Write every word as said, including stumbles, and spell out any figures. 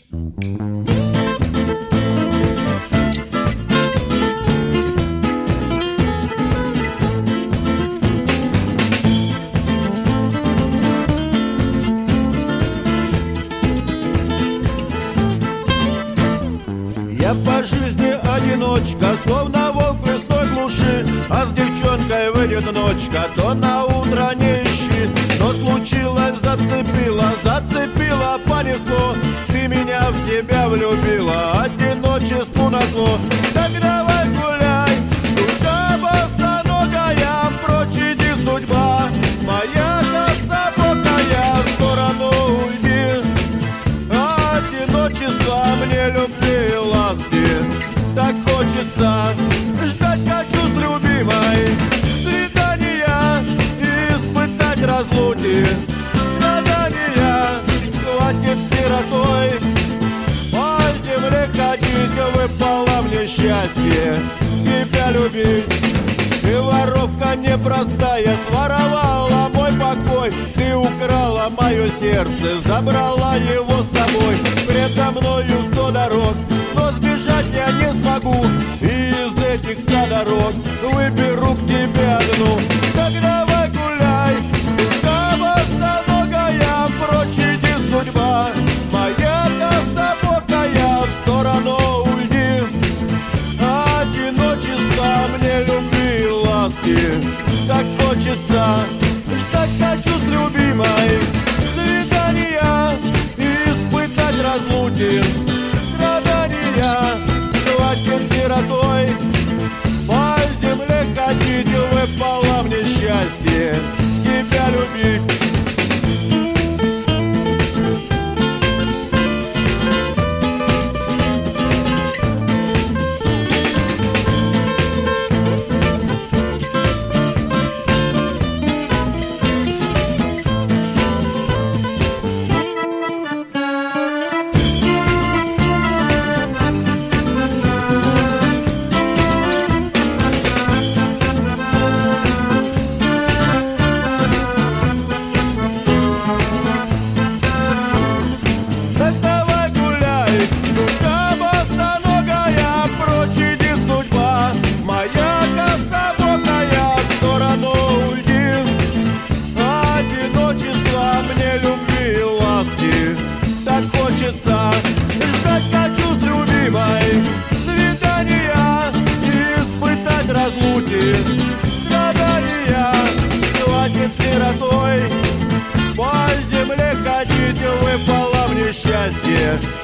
Я по жизни одиночка, словно волк в лесной глуши, а с девчонкой выйдет ночка, то на утро не ищи. Но случилось, зацепила, зацепила, понесло, ты меня в себя влюбила, одиночеству назло. Так давай гуляй, душа босоногая, прочь иди, судьба моя кособокая, в сторону уйди. Одиночество мне любви и ласки так хочется, ждать хочу с любимой свидания и испытать разлуки, страдания. Хватит сиротой по земле ходить, выпало мне счастье тебя любить. Ты воровка непростая, своровала мой покой, ты украла мое сердце, забрала его с собой. Предо мною сто дорог, но сбежать я не смогу, и из этих ста дорог выберу к тебе одну. Так давай гуляй, душа босоногая, прочь иди, судьба моя кособокая, в сторону уйди. Одиночество мне любви и ласки так хочется, ждать хочу с любимой свидания и испытать разлуки, страдания. Хватит сиротой по земле ходить, выпало мне счастье тебя любить. Так хочется, ждать хочу с любимой свидания и испытать разлуки, страдания. Хватит сиротой по земле ходить, выпало мне счастье